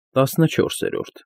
14-րդ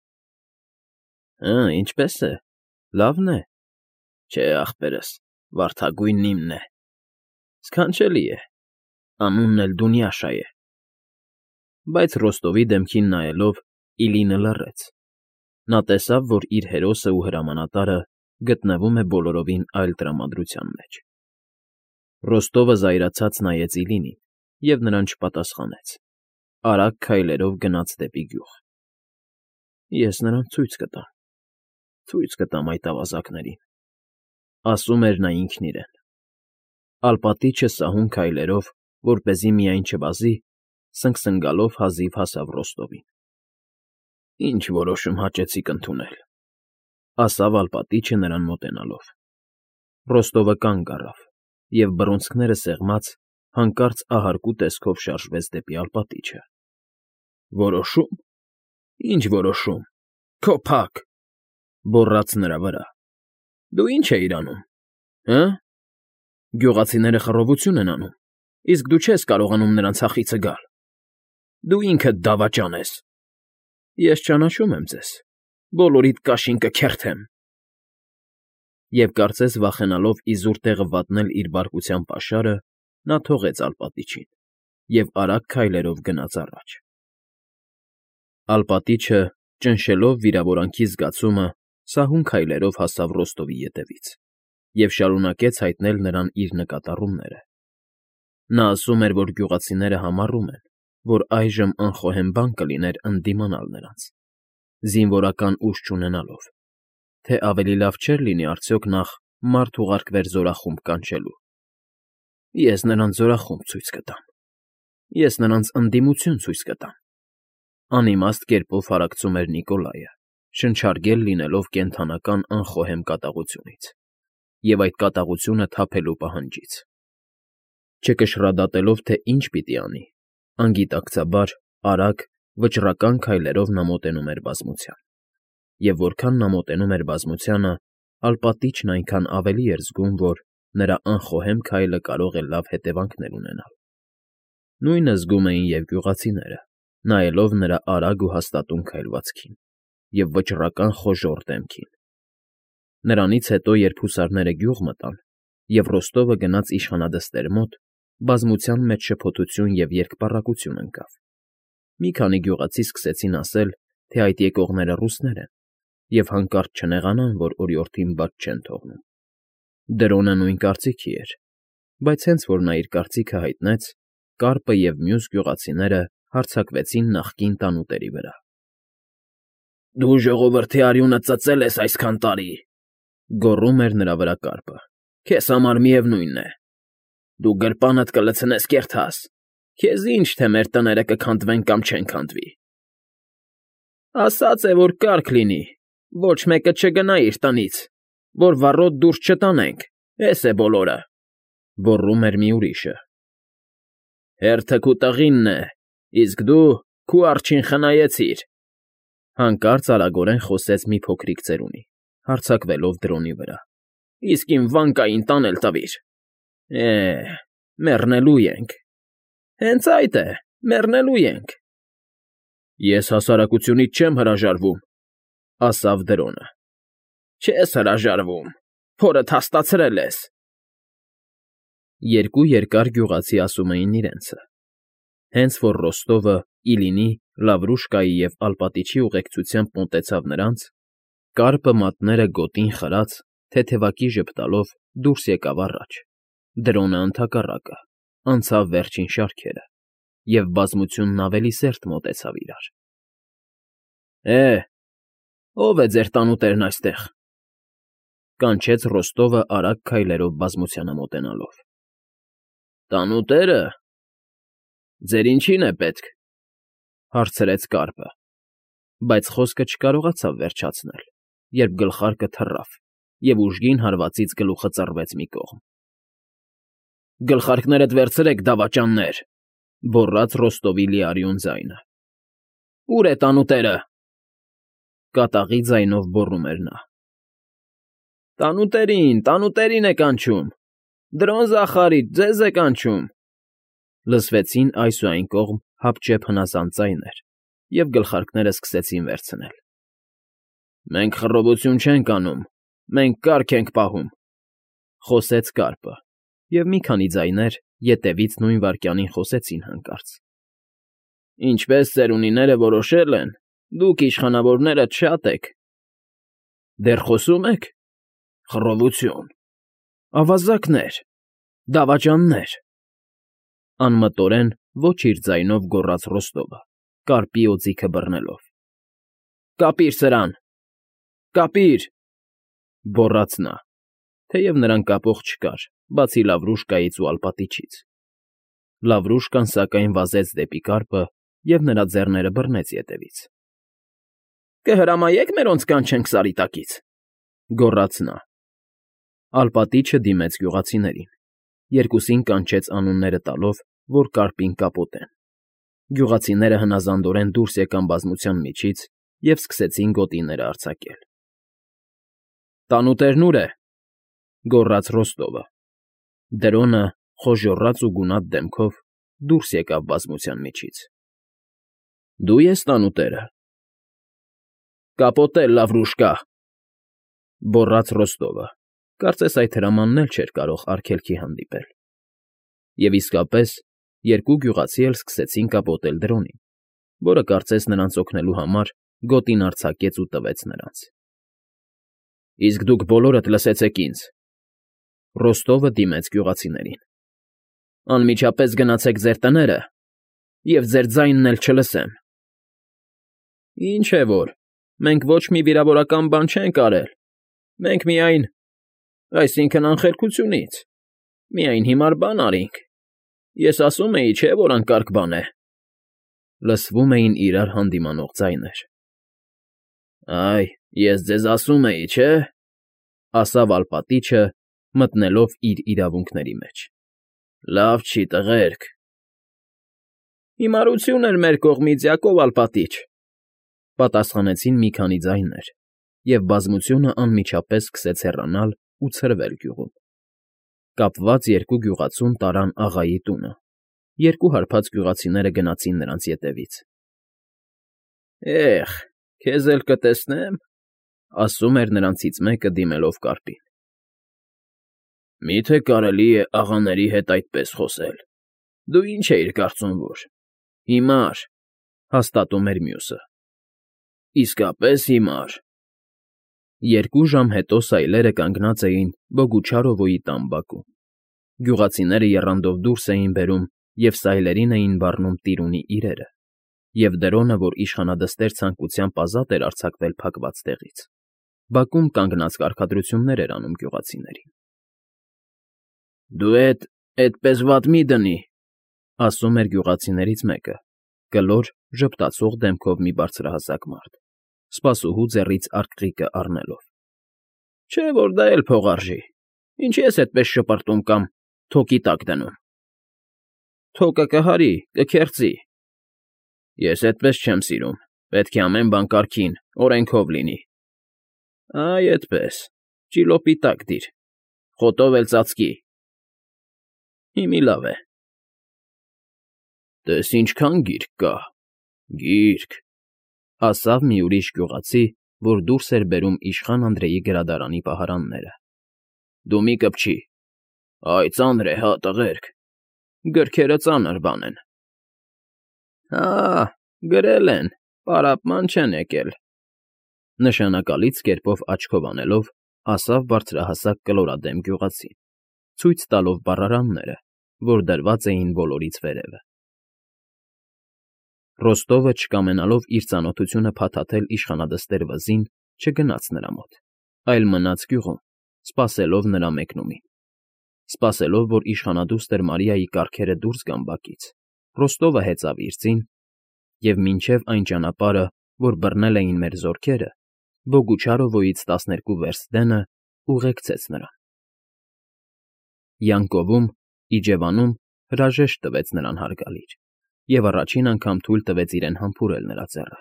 Ինչպե՞ս է, լավն է, չէ ախպերս, վարդագույնն իմն է, սքանչելի է, անունն էլ Դունյաշա է, բայց Ռոստովի դեմքին նայելով Իլինը լռեց, նա տեսավ, որ իր հերոսը ու հրամանատարը գտնվում է բոլորովին այլ տրամադրության մեջ, Ռոստովը զայրացած նայեց Իլինին և նրան չպատասխանեց, արագ քայլերով գնաց դեպի գյուղ. Ես նրան ցույց կտամ այդ ավազակներին, ասում էր նա ինքն իրեն, ալպատիչը սահուն քայլերով, որպեսզի միայն չվազի, սնգսնգալով հազիվ հասավ Ռոստովին. Ինչ որոշում հաճեցիք ընդունել, ասավ ալպատիչը նրան մոտենալով, Ռոստովը կանգ առավ և բռունցքները սեղմած, հանկարծ ահարկու տեսքով շարժվեց դեպի ալպատիչը. Որոշում, ինչ որոշում, քո փակ, բոռաց նրա վրա, դու ինչ էիր անում, գյուղացիները խռովություն են անում, իսկ դու չես կարողանում նրանց հախիցը գալ, դու ինքդ դավաճան ես, ես ճանաչում եմ ձեզ, բոլորիդ կաշին կքերթեմ, և կարծես վախենալով իզուր տեղը վատնել իր բարկության պաշարը, նա թողեց ալպատիչին և արագ քայլերով գնաց առաջ. Ալպատիչը, ճնշելով վիրավորանքի զգացումը, սահուն քայլերով հասավ Ռոստովի ետևից և շարունակեց հայտնել նրան իր նկատառումները. նա ասում էր, որ գյուղացիները համառում են, որ այժմ անխոհեմ բան կլիներ ընդդիմանալ նրանց, զինվորական ուժ չունենալով, թե ավելի լավ չէր լինի արդյոք նախ մարդ ուղարկվեր զորախումբ կանչելու. Ես նրանց զորախումբ ցույց կտամ, ես նրանց ընդդիմություն ցույց կտամ, անիմաստ կերպով հարակցում էր Նիկոլայը, շնչարգել լինելով կենդանական անխոհեմ կատաղությունից և այդ կատաղությունը թափելու պահանջից, չկշռադատելով, թե ինչ պիտի անի, անգիտակցաբար, արագ, վճռական քայլերով նա մոտենում էր բազմության, և որքան նա մոտենում էր բազմությանը, ալպատիչն այնքան ավելի էր զգում, որ նրա անխոհեմ քայլը կարող է լավ հետևանքներ ունենալ. նույնը զգում էին և գյուղացիները, նայելով նրա արագ ու հաստատուն քայլվածքին և վճռական խոժոռ դեմքին. Նրանից հետո, երբ հուսարները գյուղ մտան, և Ռոստովը գնաց իշխանադստեր մոտ, բազմության մեջ շփոթություն և երկպառակություն ընկավ, մի քանի գյուղացի սկսեցին ասել, թե այդ եկողները ռուսներ են, և հանկարծ չնեղանան, որ օրիորդին բաց չեն թողնում. Դրոնը նույն կարծիքի էր, բայց հենց որ նա իր կարծիքը հայտնեց, Կարպը և մյուս գյուղացիները հարձակվեցին նախկին տանուտերի վրա. Դու ժողովրդի արյունը ծծել ես այսքան տարի, գոռում էր նրա վրա Կարպը, քեզ համար միևնույն է, դու գրպանդ կլցնես կերթաս, քեզ ինչ, թե մեր տները կքանդվեն կամ չեն քանդվի, ասած է, որ կարգ լինի, ոչ մեկը չգնա իր տնից, որ վառոդ դուրս չտանենք, էս է բոլորը, գոռում էր մի ուրիշը, հերթը քու տղինն է, իսկ դու քու արջին խնայեցիր, հանկարծ արագորեն խոսեց մի փոքրիկ ծերունի, հարձակվելով դրոնի վրա, իսկ իմ վանկային տանել տվիր, մեռնելու ենք, հենց այդ է, մեռնելու ենք, ես հասարակությունից չեմ հրաժարվում, ասավ դրոնը, չես հրաժարվում, փորդ հաստացրել ես, երկու երկար գյուղացի ասում էին իրենցը, հենց որ Ռոստովը, Իլինի, Լավրուշկայի և ալպատիչի ուղեկցությամբ մոտեցավ նրանց, Կարպը մատները գոտին խրած, թեթևակի ժպտալով դուրս եկավ առաջ, դրոնը ընդհակառակը, անցավ վերջին շարքերը, և բազմությունն ավելի սերտ մոտեցավ իրար. ով է ձեր տանուտերն այստեղ, կանչեց Ռոստովը արագ քայլերով բազմությանը մոտենալով, տանուտերը, ձեր ինչին է պետք, հարցրեց Կարպը, բայց խոսքը չկարողացավ վերջացնել, երբ գլխարկը թռավ և ուժգին հարվածից գլուխը ծռվեց մի կողմ. Գլխարկներդ վերցրեք, դավաճաններ, գոռաց Ռոստովի լիարյուն ձայնը, ուր է տանուտերը, կատաղի ձայնով գոռում էր նա, տանուտերին է կանչում, Դրոն Զախարիչ, ձեզ է կանչում, լսվեցին այս ու այն կողմ հապճեպ հնազանդ ձայներ, և գլխարկները սկսեցին վերցնել։ «Մենք խռովություն չենք անում, մենք կարգ ենք պահում», ֊ խոսեց կարկը, և մի քանի ձայներ ետևից նույն վայրկյանին խոսեցին հանկարծ. «Ինչպես ծերունիները որոշել են, դուք իշխանավորներդ շատ եք»։ «Դեռ խոսում եք։ Խռովություն, ավազակներ, դավաճաններ», ֊ անմտորեն ոչ իր ձայնով գոռաց Ռոստովը, կարպի օձիքը բռնելով։ «Կապի՛ր սրան, կապի՛ր», ֊ գոռաց նա, թեև նրան կապող չկար, բացի Լավրուշկայից ու ալպատիչից։ Լավրուշկան, սակայն, վազեց դեպի կարկը և նրա ձեռները բռնեց ետևից։ «Կհրամայե՞ք մերոնց կանչենք Սարի տակից», ֊ գոռաց նա։ Ալպատիչը դիմեց գյուղացիներին, երկուսին կանչեց անունները տալով, որ կարպին կապոտեն։ Գյուղացիները հնազանդորեն դուրս եկան բազմության միջից և սկսեցին գոտիները արձակել։ «Տանուտերն ո՞ւր է», ֊ գոռաց Ռոստովը։ Դրոնը, խոժոռաց ու գունատ դեմքով, դուրս եկավ բազմության միջից։ «Դու ես տանուտերը»։ «Կապոտել, Լավրուշկա», ֊ գոռաց Ռոստովը, կարծես այդ հրամանն էլ չէր կարող արգելքի հանդիպել։ Եվ իսկապես, երկու գյուղացի էլ սկսեցին կապոտել դրոնին, որը, կարծես նրանց օգնելու համար, գոտին արձակեց ու տվեց նրանց։ «Իսկ դուք բոլորդ լսեցեք ինձ», ֊ Ռոստովը դիմեց գյուղացիներին։ «Անմիջապես գնացեք ձեր տները, և ձեր ձայնն էլ չլսեմ»։ «Ինչ է որ, մենք ոչ մի վիրավորական բան չենք արել, մենք միայն… այսինքն՝ անխելքությունից… միայն հիմար բան արինք… Ես ասում էի, չէ՞, որ անկարգ բան է», ֊ լսվում էին իրար հանդիմանող ձայներ։ «Այ, ես ձեզ ասում էի, չէ՞, ֊ ասավ ալպատիչը, մտնելով իր իրավունքների մեջ։ ֊ Լավ չի, տղերք»։ «Հիմարություն էր մեր կողմից, Յակով ալպատիչ», ֊ պատասխանեցին մի քանի ձայներ, և բազմությունը անմիջապես սկսեց հեռանալ ու ցրվել գյուղում։ Կապված երկու գյուղացուն տարան աղայի տունը, երկու հարբած գյուղացիները գնացին նրանց ետևից։ «Էհ, քեզ էլ կտեսնեմ», ֊ ասում էր նրանցից մեկը, դիմելով կարկին։ «Մի՞թե կարելի է աղաների հետ այդպես խոսել, դու ինչ էիր կարծում, որ… Հիմար», ֊ հաստատում էր մյուսը։ «Իսկապես հիմար»։ 2 ժամ հետո սայլերը կանգնած էին Բոգուչարովոյի տան բակում։ Գյուղացիները եռանդով դուրս էին բերում և սայլերին էին բռնում տիրունի իրերը, և դրոնը, որ իշխանադստեր ցանկությամբ ազատ էր արձակվել փակված տեղից, բակում կանգնած կարգադրություններ էր անում գյուղացիներին։ «Դու էդպես վատ մի դնի», ֊ ասում էր գյուղացիներից մեկը, կլոր, ժպտացող դեմքով մի բարձրահասակ մարդ, սպասուհու ձեռից արկղիկը առնելով։ «Չէ՞ որ դա էլ փող արժի, ինչի ես էդպես շպրտում կամ թոկի տակ դնում»։ «Թոկը կհարի, կքերծի»։ «Ես էդպես չեմ սիրում, պետք է ամեն բան կարգին, օրենքով լինի»։ «Այ էդպես, ճիլոպի տակ դիր, խոտով էլ ծածկի»։ «Հիմի լավ է»։ «Տես ինչքան գիրք կա, գիրք», ֊ ասավ մի ուրիշ գյուղացի, որ դուրս էր բերում իշխան Անդրեի գրադարանի պահարանները։ «Դու մի կպչի… Այ ծանր է, հա, տղերք, գրքերը ծանր բան են»։ «Հա, գրել են, պարապման չեն եկել», ֊ նշանակալից կերպով աչքով անելով, ասավ բարձրահասակ կլորադեմ գյուղացին, ցույց տալով բառարանները, որ դրված էին բոլորից վերևը։ Ռոստովը, չկամենալով իր ծանոթությունը փաթաթել իշխանադստեր վզին, չգնաց նրա մոտ, այլ մնաց գյուղում, սպասելով նրա մեկնումին։ Սպասելով, որ իշխանադուստր Մարիայի կառքերը դուրս գան բակից, Ռոստովը հեծավ իր ձին և մինչև այն ճանապարհը, որ բռնել էին մեր զորքերը, Բոգուչարովոյից 12 վերստ դենը, ուղեկցեց նրան։ Յանկովում, իջևանում հրաժեշտ տվեց նրան հարգալից և առաջին անգամ թույլ տվեց իրեն համբուրել նրա ձեռքը։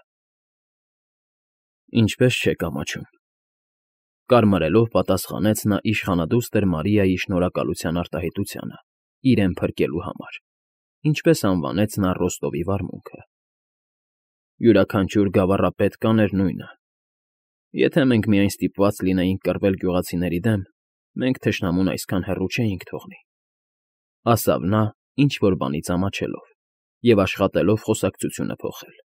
«Ինչպես չեք ամաչում», ֊ կարմրելով պատասխանեց նա իշխանադուստր Մարիայի շնորհակալության արտահայտությանը իրեն փրկելու համար, ինչպես անվանեց նա Ռոստովի վարմունքը։ Յուրաքանչյուր գավառապետ կաներ նույնը։ Եթե մենք միայն ստիպված լինեինք կռվել գյուղացիների դեմ, մենք թշնամուն այսքան հեռու չէինք թողնի,֊ ասավ նա ինչ֊որ բանից ամաչելով և աշխատելով խոսակցությունը փոխել։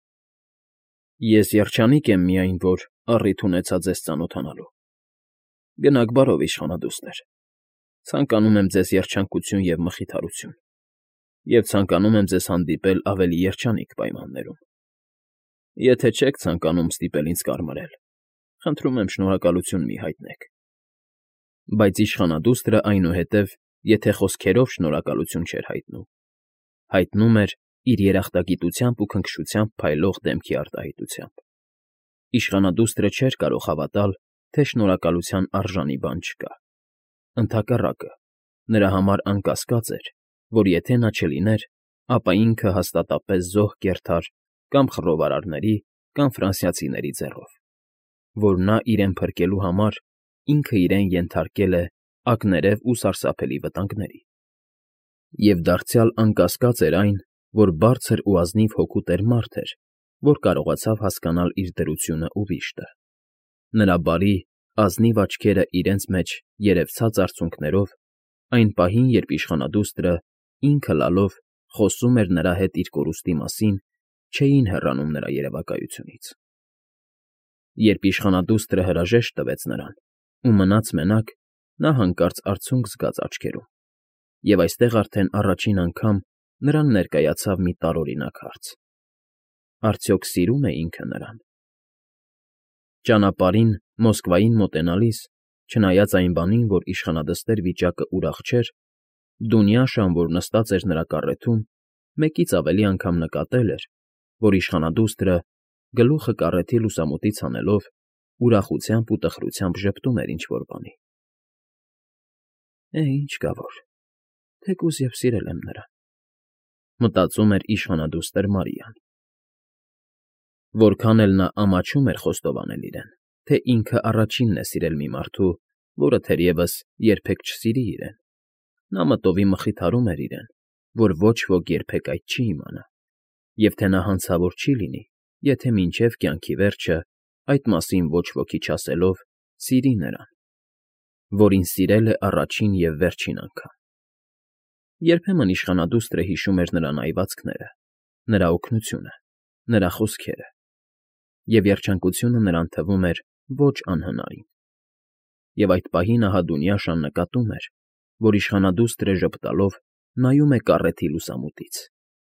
Ես երջանիկ եմ միայն, որ առիթ ունեցա ձեզ ծանոթանալու։ Գնաք բարով, իշխանադուստր, ցանկանում եմ ձեզ երջանկություն և մխիթարություն, և ցանկանում եմ ձեզ հանդիպել ավելի երջանիկ պայմաններում։ Եթե չեք ցանկանում ստիպել ինձ կարմրել, խնդրում եմ շնորհակալություն մի հայտնեք։ Բայց իշխանադուստրը այնուհետև, եթե խոսքերով շնորհակալություն չէր հայտնում, հայտնում էր իր երախտագիտությամբ ու քնքշությամբ փայլող դեմքի արտահայտությամբ։ Իշխանադուստրը չէր կարող հավատալ, թե շնորհակալության արժանի բան չկա։ Ընդհակառակը, նրա համար անկասկած էր, որ եթե նա չլիներ, ապա ինքը հաստատապես զոհ կերթար կամ խռովարարների, կամ ֆրանսիացիների ձեռով, որ նա իրեն փրկելու համար ինքը իրեն ենթարկել է ակներև ու սարսափելի վտանգների։ Եվ դարձյալ անկասկած էր այն, որ բարձր ու ազնիվ հոգու տեր մարդ էր, որ կարողացավ հասկանալ իր դրությունն ու վիշտը։ Նրա բարի, ազնիվ աչքերը իրենց մեջ երևցած արցունքներով, այն պահին, երբ իշխանադուստրը, ինքը լալով, խոսում էր նրա հետ իր կորուստի մասին, չէին հեռանում նրա երևակայությունից։ Երբ իշխանադուստրը հրաժեշտ տվեց նրան ու մնաց մենակ, նա հանկարծ արցունք զգաց աչքերում, և այստեղ արդեն առաջին անգամ նրան ներկայացավ մի տարօրինակ հարց. արդյոք սիրո՞ւմ է ինքը նրան։ Ճանապարհին Մոսկվային մոտենալիս, չնայած այն բանին, որ իշխանադստեր վիճակը ուրախ չէր, Դունյաշան, որ նստած էր նրա կառեթում, մեկից ավելի անգամ նկատել էր, որ իշխանադուստրը, գլուխը կառեթի լուսամուտից հանելով, ուրախությամբ ու տխրությամբ ժպտում էր ինչ֊որ բանի։ Ինչ կա որ, թեկուզ և սիրել եմ նրան, մտածում էր իշխանադուստր Մարիան։ Որքան էլ նա ամաչում էր խոստովանել իրեն, թե ինքը առաջինն է սիրել մի մարդու, որը թերևս երբեք չսիրի իրեն, նա մտովի մխիթարում էր իրեն, որ ոչ ոք երբեք այդ չի իմանա, և թե նա հանցավոր չի լինի, եթե մինչև կյանքի վերջը, այդ մասին ոչ ոքի չասելով, սիրի նրան, որին սիրել է առաջին և վերջին անգամ։ Երբեմն իշխանադուստրը հիշում էր նրա նայվածքները, նրա օգնությունը, նրա խոսքերը, և երջանկությունը նրան թվում էր ոչ անհնարին։ Եվ այդ պահին ահա Դունյաշան նկատում էր, որ իշխանադուստրը ժպտալով նայում է կառեթի լուսամուտից։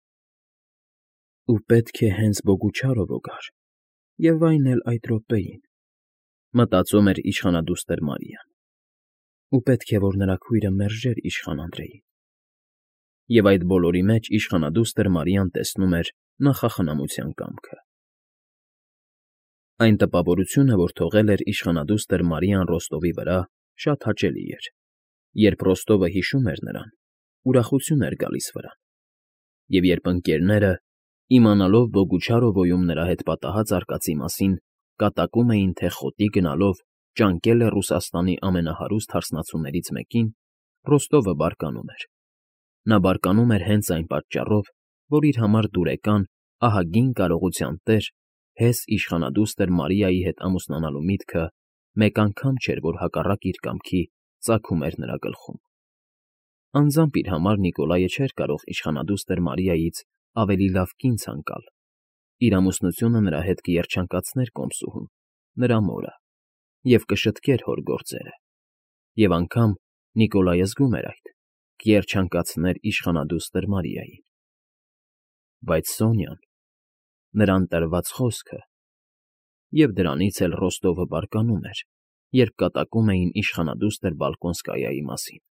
Ու պետք է հենց Բոգուչարովը գար, և այն էլ այդ րոպեին, մտածում էր իշխանադուստր Մարիան, ու պետք է, որ նրա քույրը մերժեր իշխան Անդրեին։ Եվ այդ բոլորի մեջ իշխանադուստր Մարիան տեսնում էր նախախնամության կամքը։ Այն տպավորությունը, որ թողել էր իշխանադուստր Մարիան Ռոստովի վրա, շատ հաճելի էր։ Երբ Ռոստովը հիշում էր նրան, ուրախություն էր գալիս վրան։ Եվ երբ ընկերները, իմանալով Բոգուչարովոյում նրա հետ պատահած արկածի մասին, կատակում էին, թե խոտի գնալով ճանկել է Ռուսաստանի ամենահարուստ հարսնացուներից մեկին, Ռոստովը բարկանում էր։ Նա բարկանում էր հենց այն պատճառով, որ իր համար դուրեկան, ահագին կարողության տեր, հես իշխանադուստր Մարիայի հետ ամուսնանալու միտքը մեկ անգամ չէր, որ հակառակ իր կամքի ծագում էր նրա գլխում։ Անձամբ իր համար Նիկոլայը չէր կարող իշխանադուստր Մարիայից ավելի լավ կին ցանկալ։ Իր ամուսնությունը նրա հետ կերջանկացներ կոմսուհուն, նրա մորը, և կշտկեր հոր գործերը, և անգամ Նիկոլայը զգում էր այդ, կերջանկացներ իշխանադուստր Մարիային։ Բայց Սոնյան, նրան տրված խոսքը… Եվ դրանից էլ Ռոստովը բարկանում էր, երբ կատակում էին իշխանադուստր Բալկոնսկայիայի մասին։